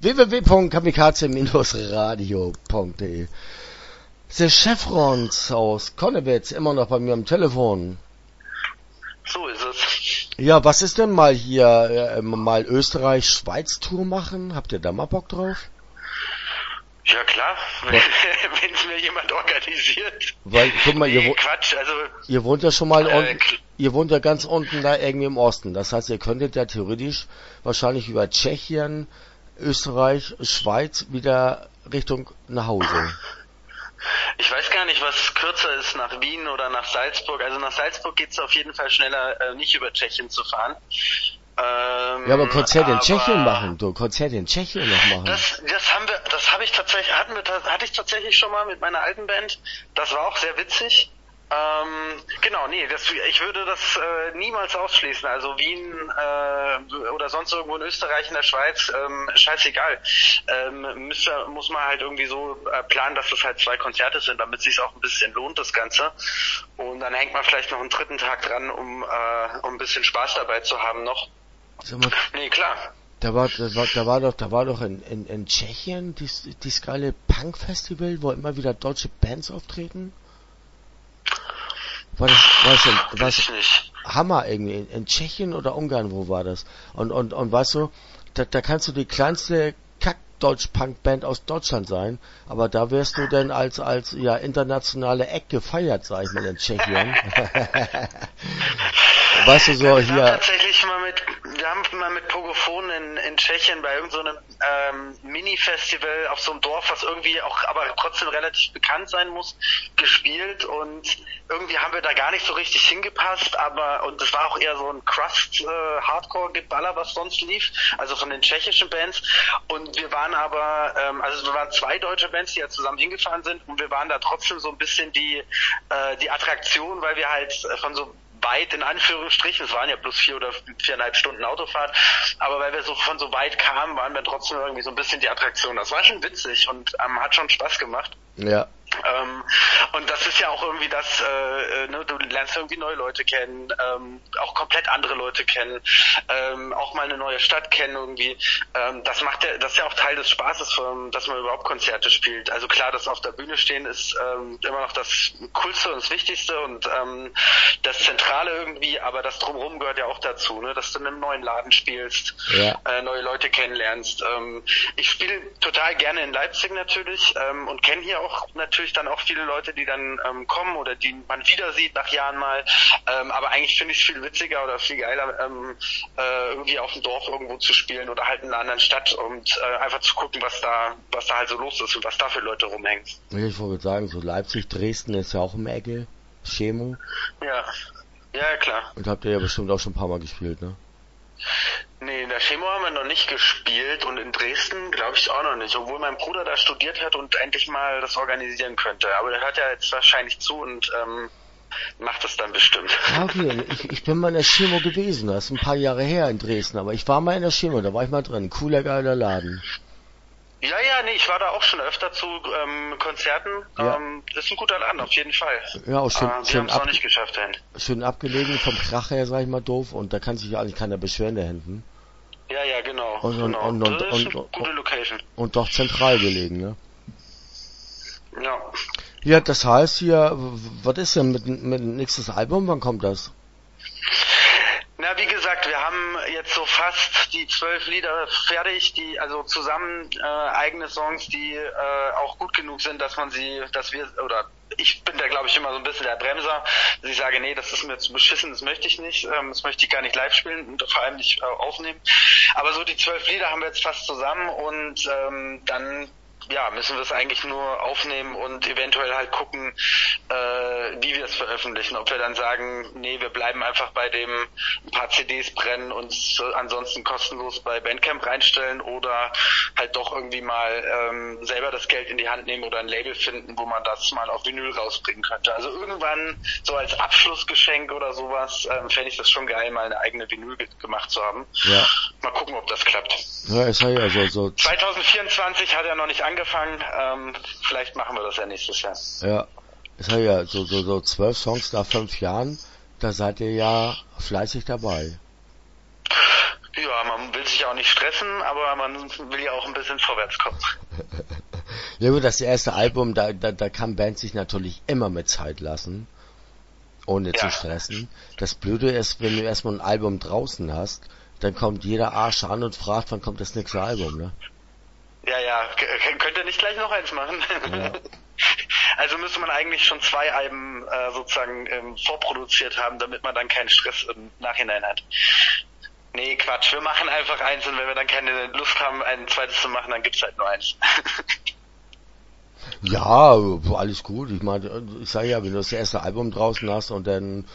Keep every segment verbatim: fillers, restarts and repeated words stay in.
w w w punkt kamikaze Bindestrich radio punkt de. Der Chefrons aus Konnewitz immer noch bei mir am Telefon. So ist es. Ja, was ist denn mal hier, äh, mal Österreich-Schweiz-Tour machen? Habt ihr da mal Bock drauf? Ja klar, wenn es mir jemand organisiert. Weil, guck mal, nee, ihr, Quatsch, also... Ihr wohnt ja schon mal äh, unten, ihr wohnt ja ganz unten da irgendwie im Osten. Das heißt, ihr könntet ja theoretisch wahrscheinlich über Tschechien, Österreich, Schweiz wieder Richtung nach Hause. Ich weiß gar nicht, was kürzer ist, nach Wien oder nach Salzburg. Also nach Salzburg geht's auf jeden Fall schneller, äh, nicht über Tschechien zu fahren. Ähm, Ja, aber Konzert in aber Tschechien machen, du, Konzert in Tschechien noch machen. Das, das haben wir, das habe ich tatsächlich, hatten wir, hatte ich tatsächlich schon mal mit meiner alten Band. Das war auch sehr witzig. Ähm, genau, nee, das, ich würde das äh, niemals ausschließen. Also Wien äh, oder sonst irgendwo in Österreich, in der Schweiz, ähm, scheißegal. Ähm, müsste, muss man halt irgendwie so äh, planen, dass das halt zwei Konzerte sind, damit es sich auch ein bisschen lohnt, das Ganze. Und dann hängt man vielleicht noch einen dritten Tag dran, um, äh, um ein bisschen Spaß dabei zu haben noch. Sag mal, nee, klar. Da war, da war, da war doch, da war doch in, in, in Tschechien dieses, dieses geile Punk-Festival, wo immer wieder deutsche Bands auftreten. War das, war das, in, war das nicht. Hammer irgendwie, in, in Tschechien oder Ungarn, wo war das? Und, und, und weißt du, da, da kannst du die kleinste Kack-Deutsch-Punk-Band aus Deutschland sein, aber da wirst du denn als, als, ja, internationale Eck gefeiert, sag ich mal, in Tschechien. Weißt du, so wir hier... Haben tatsächlich mal mit, wir haben mal mit Pogophon in, in Tschechien bei irgendeinem so ähm, Mini-Festival auf so einem Dorf, was irgendwie auch aber trotzdem relativ bekannt sein muss, gespielt und irgendwie haben wir da gar nicht so richtig hingepasst, aber und es war auch eher so ein Crust-Hardcore-Geballer, was sonst lief, also von den tschechischen Bands und wir waren aber, ähm, also wir waren zwei deutsche Bands, die ja zusammen hingefahren sind und wir waren da trotzdem so ein bisschen die äh, die Attraktion, weil wir halt von so weit, in Anführungsstrichen, es waren ja plus vier oder viereinhalb Stunden Autofahrt, aber weil wir so von so weit kamen, waren wir trotzdem irgendwie so ein bisschen die Attraktion. Das war schon witzig und ähm, hat schon Spaß gemacht. Ja. Ähm, und das ist ja auch irgendwie das, äh, ne, du lernst irgendwie neue Leute kennen, ähm, auch komplett andere Leute kennen, ähm, auch mal eine neue Stadt kennen irgendwie. Ähm, das macht ja, das ist ja auch Teil des Spaßes, von, dass man überhaupt Konzerte spielt. Also klar, das auf der Bühne stehen ist ähm, immer noch das Coolste und das Wichtigste und ähm, das Zentrale irgendwie, aber das Drumherum gehört ja auch dazu, ne, dass du in einem neuen Laden spielst, ja. äh, neue Leute kennenlernst. Ähm, ich spiele total gerne in Leipzig natürlich ähm, und kenne hier auch natürlich dann auch viele Leute, die dann ähm, kommen oder die man wieder sieht nach Jahren mal. Ähm, aber eigentlich finde ich es viel witziger oder viel geiler, ähm, äh, irgendwie auf dem Dorf irgendwo zu spielen oder halt in einer anderen Stadt und äh, einfach zu gucken, was da, was da halt so los ist und was da für Leute rumhängen. Ich wollte sagen, so Leipzig, Dresden ist ja auch im Ecke. Chemo. Ja, ja klar. Und habt ihr ja bestimmt auch schon ein paar Mal gespielt, ne? Nee, in der Chemo haben wir noch nicht gespielt und in Dresden glaube ich auch noch nicht, obwohl mein Bruder da studiert hat und endlich mal das organisieren könnte. Aber der hört ja jetzt wahrscheinlich zu und ähm, macht das dann bestimmt. Ah, okay, ich, ich bin mal in der Chemo gewesen, das ist ein paar Jahre her in Dresden, aber ich war mal in der Chemo, da war ich mal drin. Cooler, geiler Laden. Ja, ja, nee, ich war da auch schon öfter zu ähm, Konzerten. Ja. Ähm, ist ein guter Laden, auf jeden Fall. Ja, auch schön, äh, wir schön, haben es ab, noch nicht geschafft, hin. schön abgelegen, vom Krach her, sag ich mal, doof, und da kann sich ja eigentlich keiner beschweren, der hinten. Ja, ja, genau. Und, und, genau. und, und, das ist und, eine und, gute Location. und doch zentral gelegen, ne? Ja. Ja, das heißt hier, was ist denn mit, mit dem nächstes Album, wann kommt das? Na, wie gesagt, wir haben jetzt so fast die zwölf Lieder fertig, die also zusammen äh, eigene Songs, die äh, auch gut genug sind, dass man sie, dass wir, oder ich bin da glaube ich immer so ein bisschen der Bremser, dass ich sage, nee, das ist mir zu beschissen, das möchte ich nicht, ähm, das möchte ich gar nicht live spielen und vor allem nicht äh, aufnehmen. Aber so die zwölf Lieder haben wir jetzt fast zusammen und ähm, dann ja, müssen wir es eigentlich nur aufnehmen und eventuell halt gucken, äh, wie wir es veröffentlichen. Ob wir dann sagen, nee, wir bleiben einfach bei dem ein paar C Ds brennen und ansonsten kostenlos bei Bandcamp reinstellen oder halt doch irgendwie mal ähm, selber das Geld in die Hand nehmen oder ein Label finden, wo man das mal auf Vinyl rausbringen könnte. Also irgendwann so als Abschlussgeschenk oder sowas ähm, fände ich das schon geil, mal eine eigene Vinyl ge- gemacht zu haben. Ja. Mal gucken, ob das klappt. Ja, ist ja also so. zwanzig vierundzwanzig hat ja noch nicht angefangen, ähm, vielleicht machen wir das ja nächstes Jahr. Ja, ist ja so, so, so zwölf Songs nach fünf Jahren, da seid ihr ja fleißig dabei. Ja, man will sich auch nicht stressen, aber man will ja auch ein bisschen vorwärts kommen. Ja gut, das erste Album, da, da, da kann Band sich natürlich immer mit Zeit lassen, ohne ja. zu stressen. Das Blöde ist, wenn du erstmal ein Album draußen hast, dann kommt jeder Arsch an und fragt, wann kommt das nächste Album, ne? Ja, ja, K- könnt ihr nicht gleich noch eins machen? Ja. Also müsste man eigentlich schon zwei Alben äh, sozusagen ähm, vorproduziert haben, damit man dann keinen Stress im Nachhinein hat. Nee, Quatsch, wir machen einfach eins und wenn wir dann keine Lust haben, ein zweites zu machen, dann gibt's halt nur eins. Ja, alles gut. Ich meine, ich sage ja, wenn du das erste Album draußen hast und dann,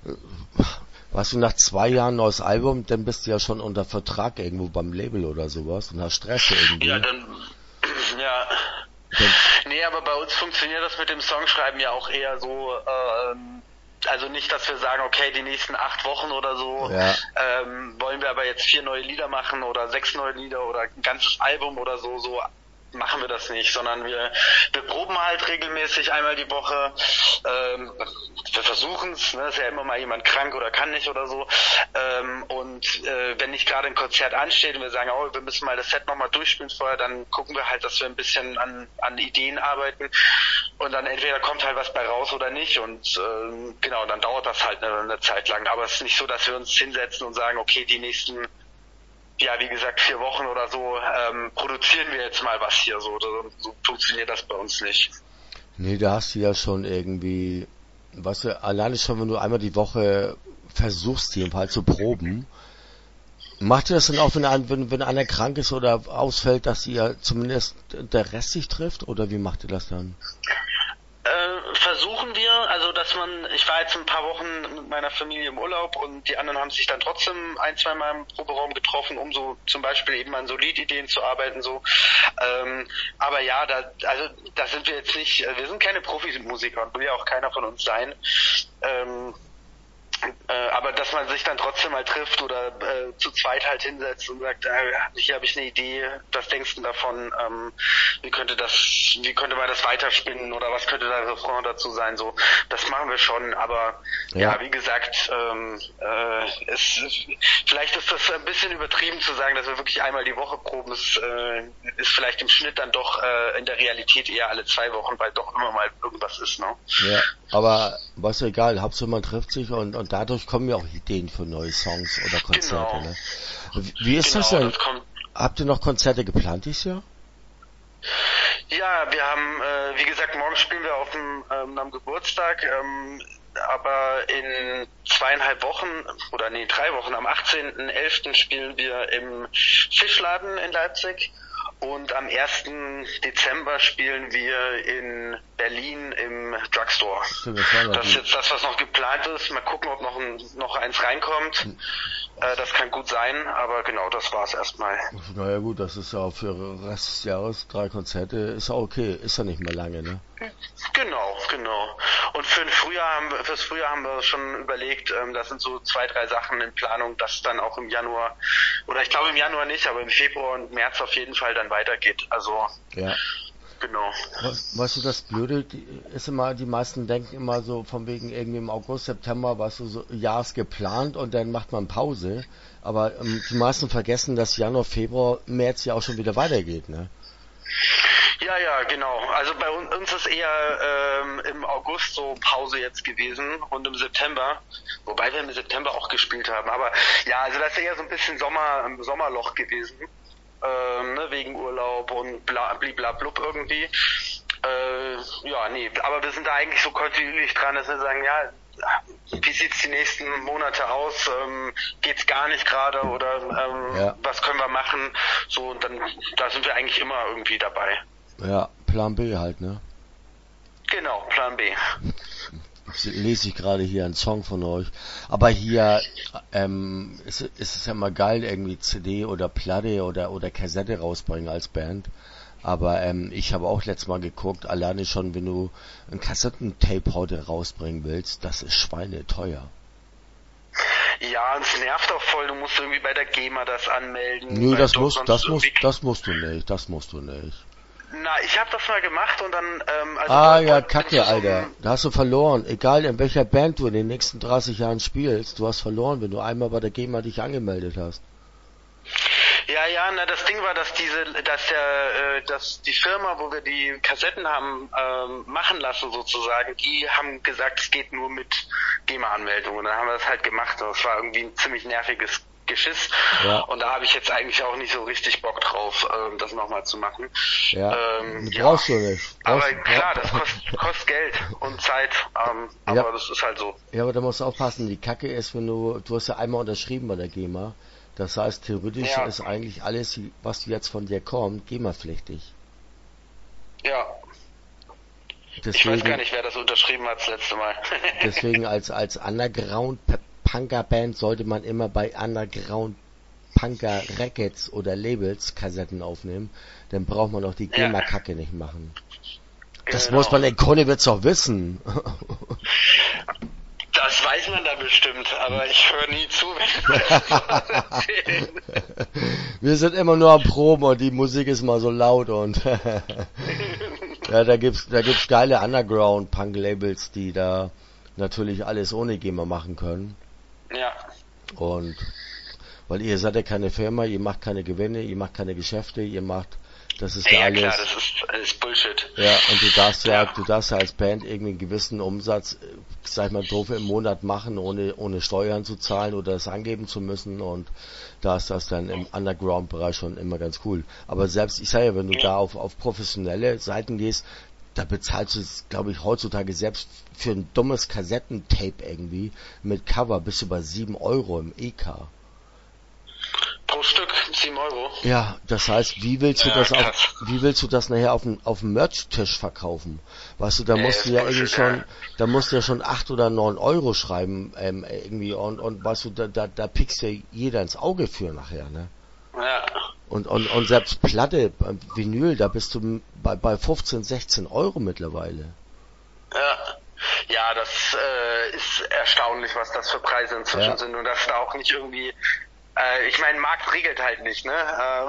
weißt du, nach zwei Jahren neues Album, dann bist du ja schon unter Vertrag irgendwo beim Label oder sowas und hast Stress irgendwie. Ja, dann, ja. Dann, nee, aber bei uns funktioniert das mit dem Songschreiben ja auch eher so, ähm, also nicht, dass wir sagen, okay, die nächsten acht Wochen oder so, ja. ähm, wollen wir aber jetzt vier neue Lieder machen oder sechs neue Lieder oder ein ganzes Album oder so, so machen wir das nicht, sondern wir wir proben halt regelmäßig einmal die Woche, ähm, wir versuchen es, ne, ist ja immer mal jemand krank oder kann nicht oder so, ähm, und äh, wenn nicht gerade ein Konzert ansteht und wir sagen, oh, wir müssen mal das Set nochmal durchspielen vorher, dann gucken wir halt, dass wir ein bisschen an an Ideen arbeiten und dann entweder kommt halt was bei raus oder nicht und ähm, genau, dann dauert das halt eine, eine Zeit lang, aber es ist nicht so, dass wir uns hinsetzen und sagen, okay, die nächsten ja, wie gesagt, vier Wochen oder so, ähm, produzieren wir jetzt mal was hier, so, so, so funktioniert das bei uns nicht. Nee, da hast du ja schon irgendwie, weißt du, alleine schon, wenn du einmal die Woche versuchst, jedenfalls zu proben, macht ihr das dann auch, wenn, ein, wenn, wenn einer krank ist oder ausfällt, dass ihr zumindest der Rest sich trifft, oder wie macht ihr das dann? Äh, versuchen wir, also dass man, ich war jetzt ein paar Wochen mit meiner Familie im Urlaub und die anderen haben sich dann trotzdem ein, zwei Mal im Proberaum getroffen, um so zum Beispiel eben an so Liedideen zu arbeiten, so. Ähm, aber ja, da, also da sind wir jetzt nicht, wir sind keine Profimusiker und will ja auch keiner von uns sein. Ähm, Äh, aber dass man sich dann trotzdem mal trifft oder äh, zu zweit halt hinsetzt und sagt, äh, hier habe ich eine Idee, was denkst du davon, ähm, wie könnte das, wie könnte man das weiterspinnen oder was könnte da Refrain dazu sein, so, das machen wir schon, aber ja, ja wie gesagt, ähm, äh, es, vielleicht ist das ein bisschen übertrieben zu sagen, dass wir wirklich einmal die Woche proben, es äh, ist vielleicht im Schnitt dann doch äh, in der Realität eher alle zwei Wochen, weil doch immer mal irgendwas ist, ne? Ja, aber was egal, Hauptsache man trifft sich und, und dadurch kommen ja auch Ideen für neue Songs oder Konzerte, genau. Ne? Wie ist genau, das denn? Das kommt. Habt ihr noch Konzerte geplant dieses Jahr? Ja, wir haben, äh, wie gesagt, morgen spielen wir auf dem ähm, am Geburtstag, ähm, aber in zweieinhalb Wochen, oder nee, drei Wochen, am achtzehnten elften spielen wir im Fischladen in Leipzig. Und am ersten Dezember spielen wir in Berlin im Drugstore. Das ist jetzt das, was noch geplant ist. Mal gucken, ob noch, ein, noch eins reinkommt. Hm. Äh, das kann gut sein, aber genau, das war's erstmal. Naja gut, das ist ja auch für den Rest des Jahres drei Konzerte, ist ja okay, ist ja nicht mehr lange, ne? Genau, genau. Und für ein Frühjahr haben wir, fürs Frühjahr haben wir schon überlegt, ähm, das sind so zwei, drei Sachen in Planung, dass dann auch im Januar, oder ich glaube im Januar nicht, aber im Februar und März auf jeden Fall dann weitergeht. Also, ja. Genau. Weißt du, das Blöde ist immer, die meisten denken immer so von wegen irgendwie im August, September, weißt du, so Jahres geplant und dann macht man Pause. Aber ähm, die meisten vergessen, dass Januar, Februar, März ja auch schon wieder weitergeht, ne? Ja, ja, genau. Also bei uns ist eher ähm, im August so Pause jetzt gewesen und im September, wobei wir im September auch gespielt haben. Aber ja, also das ist eher so ein bisschen Sommer, Sommerloch gewesen. Ähm, ne, wegen Urlaub und bla, bliblablub irgendwie. Äh, ja, nee, aber wir sind da eigentlich so kontinuierlich dran, dass wir sagen, ja, wie sieht's die nächsten Monate aus? Ähm, geht's gar nicht gerade oder ähm, ja. was können wir machen? So, und dann, da sind wir eigentlich immer irgendwie dabei. Ja, Plan B halt, ne? Genau, Plan B. Lese ich gerade hier einen Song von euch. Aber hier ähm, ist, ist es ja mal geil, irgendwie C D oder Platte oder oder Kassette rausbringen als Band. Aber ähm, ich habe auch letztes Mal geguckt, alleine schon, wenn du ein Kassettentape heute rausbringen willst, das ist schweineteuer. Ja, und es nervt auch voll, du musst irgendwie bei der GEMA das anmelden. Nö, das musst, das musst, das musst du nicht, das musst du nicht. Na, ich habe das mal gemacht und dann... Ähm, also ah ja, Kacke, so Alter. Da hast du verloren. Egal in welcher Band du in den nächsten dreißig Jahren spielst, du hast verloren, wenn du einmal bei der GEMA dich angemeldet hast. Ja, ja, na das Ding war, dass diese, dass der, äh, dass die Firma, wo wir die Kassetten haben ähm, machen lassen sozusagen, die haben gesagt, es geht nur mit GEMA-Anmeldung. Und dann haben wir das halt gemacht. Das war irgendwie ein ziemlich nerviges Geschiss. Ja. Und da habe ich jetzt eigentlich auch nicht so richtig Bock drauf, ähm, das nochmal zu machen. Ja, ähm, brauchst ja. du nicht. Brauchst, aber klar, das kostet, kostet Geld und Zeit, ähm, aber Ja. das ist halt so. Ja, aber da musst du aufpassen. Die Kacke ist, wenn du, du hast ja einmal unterschrieben bei der GEMA. Das heißt, theoretisch Ja. ist eigentlich alles, was jetzt von dir kommt, GEMA-pflichtig. Ja. Deswegen, Ich weiß gar nicht, wer das unterschrieben hat das letzte Mal. deswegen als, als Underground-Punker-Band sollte man immer bei Underground Punker Records oder Labels Kassetten aufnehmen. Dann braucht man auch die Ja. GEMA-Kacke nicht machen. Das Genau. muss man in Konnewitz auch wissen. Das weiß man da bestimmt, aber ich höre nie zu, wenn das erzählen. Wir sind immer nur am Proben und die Musik ist mal so laut und ja, da gibt's da gibt's geile Underground Punk Labels, die da natürlich alles ohne GEMA machen können. Ja. Und weil ihr seid ja keine Firma, ihr macht keine Gewinne, ihr macht keine Geschäfte, ihr macht, das ist ja, Ja alles. klar, das ist alles Bullshit. Ja, und du darfst ja, Ja. du darfst ja als Band irgendwie einen gewissen Umsatz, äh, sag ich mal, doof im Monat machen, ohne, ohne Steuern zu zahlen oder es angeben zu müssen, und da ist das dann im Underground-Bereich schon immer ganz cool. Aber selbst, ich sage ja, wenn du da auf, auf professionelle Seiten gehst, da bezahlst du es, glaube ich, heutzutage selbst für ein dummes Kassettentape irgendwie mit Cover bist du bei sieben Euro im E K. Pro Stück sieben Euro. Ja, das heißt, wie willst du Ja, das krass. auf, wie willst du das nachher auf dem auf dem Merch-Tisch verkaufen? Weißt du, da Nee, musst ist du ja Bullshit, irgendwie schon, ja. da musst du ja schon acht oder neun Euro schreiben, ähm, irgendwie, und und weißt du, da da da pickst ja jeder ins Auge für nachher, ne? Ja. Und und und selbst Platte, beim Vinyl, da bist du bei bei fünfzehn, sechzehn Euro mittlerweile. Ja. Ja, das äh, ist erstaunlich, was das für Preise inzwischen Ja. sind, und dass da auch nicht irgendwie, äh, ich meine, Markt regelt halt nicht, ne? Äh,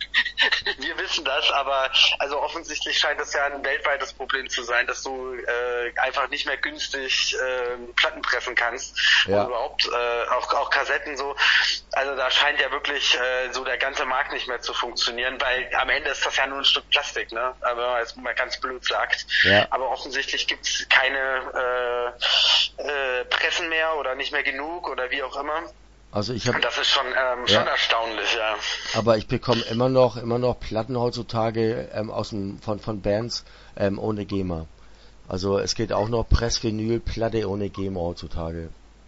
wir wissen das, aber also offensichtlich scheint das ja ein weltweites Problem zu sein, dass du äh, einfach nicht mehr günstig äh, Platten pressen kannst, Ja. und überhaupt äh, auch auch Kassetten so. Also da scheint ja wirklich äh, so der ganze Markt nicht mehr zu funktionieren, weil am Ende ist das ja nur ein Stück Plastik, ne? Aber wenn man jetzt mal ganz blöd sagt. Ja. Aber offensichtlich gibt's keine äh, äh, Pressen mehr oder nicht mehr genug oder wie auch immer. Also ich habe, Und das ist schon ähm, Ja. schon erstaunlich, ja. aber ich bekomme immer noch immer noch Platten heutzutage ähm, aus dem von von Bands ähm, ohne GEMA. Also es geht auch noch Pressvinyl Platte ohne GEMA heutzutage.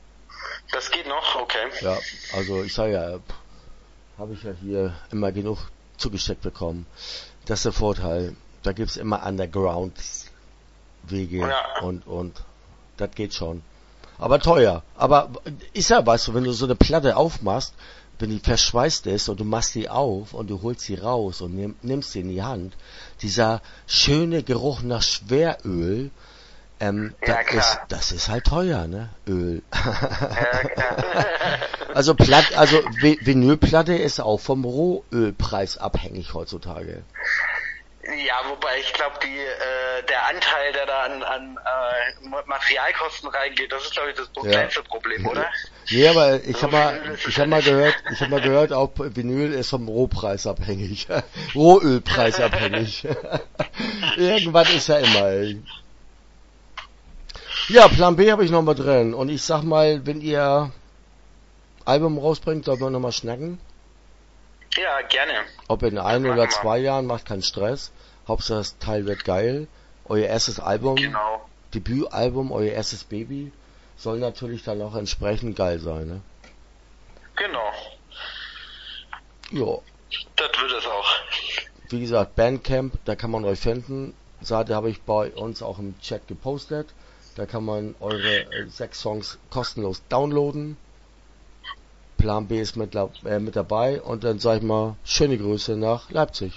Das geht noch, okay. Ja, also ich sage ja, habe ich ja hier immer genug zugesteckt bekommen. Das ist der Vorteil. Da gibt's immer Underground-Wege Ja. und und das geht schon. Aber teuer. Aber ist ja, weißt du, wenn du so eine Platte aufmachst, wenn die verschweißt ist und du machst die auf und du holst sie raus und nimm, nimmst sie in die Hand, dieser schöne Geruch nach Schweröl, ähm, Ja, das klar. ist, das ist halt teuer, ne? Öl. Ja, klar. Also Platt, also Vi- Vinylplatte ist auch vom Rohölpreis abhängig heutzutage. Ja, wobei ich glaube, die äh, der Anteil, der da an, an äh, Materialkosten reingeht, das ist glaube ich das Ja. kleinste Problem, oder? Nee, aber ich So habe mal, viel ist es ich ja habe mal nicht. gehört, ich habe mal gehört, auch Vinyl ist vom Rohpreis abhängig, Rohölpreis abhängig. Irgendwas ist ja immer. Ey. Ja, Plan B habe ich noch mal drin, und ich sag mal, wenn ihr Album rausbringt, sollen wir noch mal schnacken. Ja, gerne. Ob in ein machen oder wir. zwei Jahren, macht keinen Stress. Hauptsache das Teil wird geil. Euer erstes Album, Genau. Debütalbum, euer erstes Baby, soll natürlich dann auch entsprechend geil sein, ne? Genau. Ja. Das wird es auch. Wie gesagt, Bandcamp, da kann man euch finden. Seite habe ich bei uns auch im Chat gepostet. Da kann man eure äh, sechs Songs kostenlos downloaden. Plan B ist mit, la- äh, mit dabei, und dann sag ich mal, schöne Grüße nach Leipzig.